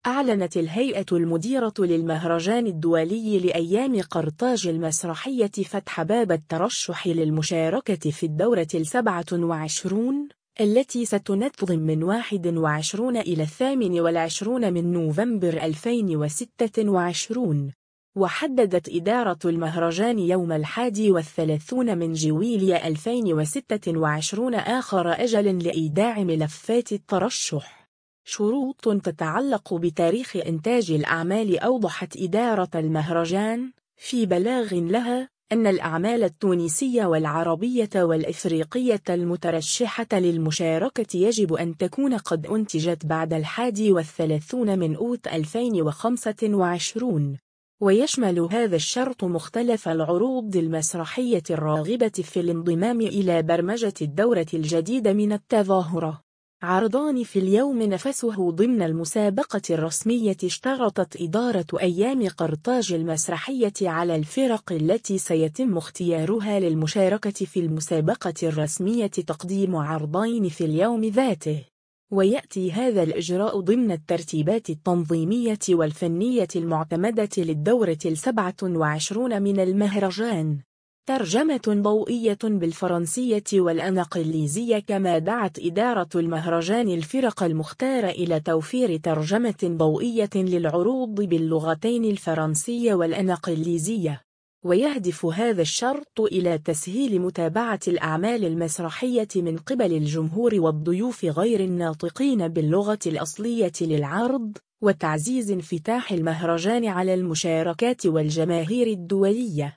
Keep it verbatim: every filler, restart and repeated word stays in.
أعلنت الهيئة المديرة للمهرجان الدولي لأيام قرطاج المسرحية فتح باب الترشح للمشاركة في الدورة السابعة والعشرون التي ستنظم من واحد وعشرين إلى الثامن والعشرين من نوفمبر ألفين وستة وعشرين. وحددت إدارة المهرجان يوم الحادي والثلاثون من جويلية ألفين وستة وعشرين آخر أجل لإيداع ملفات الترشح. شروط تتعلق بتاريخ إنتاج الأعمال. أوضحت إدارة المهرجان في بلاغ لها أن الأعمال التونسية والعربية والإفريقية المترشحة للمشاركة يجب أن تكون قد أنتجت بعد الحادي والثلاثون من أوت ألفين وخمسة وعشرين. ويشمل هذا الشرط مختلف العروض المسرحية الراغبة في الانضمام إلى برمجة الدورة الجديدة من التظاهرة. عرضان في اليوم نفسه ضمن المسابقة الرسمية. اشترطت إدارة أيام قرطاج المسرحية على الفرق التي سيتم اختيارها للمشاركة في المسابقة الرسمية تقديم عرضين في اليوم ذاته. ويأتي هذا الإجراء ضمن الترتيبات التنظيمية والفنية المعتمدة للدورة السابعة والعشرين من المهرجان. ترجمة ضوئية بالفرنسية والإنجليزية. كما دعت إدارة المهرجان الفرق المختارة إلى توفير ترجمة ضوئية للعروض باللغتين الفرنسية والإنجليزية. ويهدف هذا الشرط إلى تسهيل متابعة الأعمال المسرحية من قبل الجمهور والضيوف غير الناطقين باللغة الأصلية للعرض، وتعزيز انفتاح المهرجان على المشاركات والجماهير الدولية.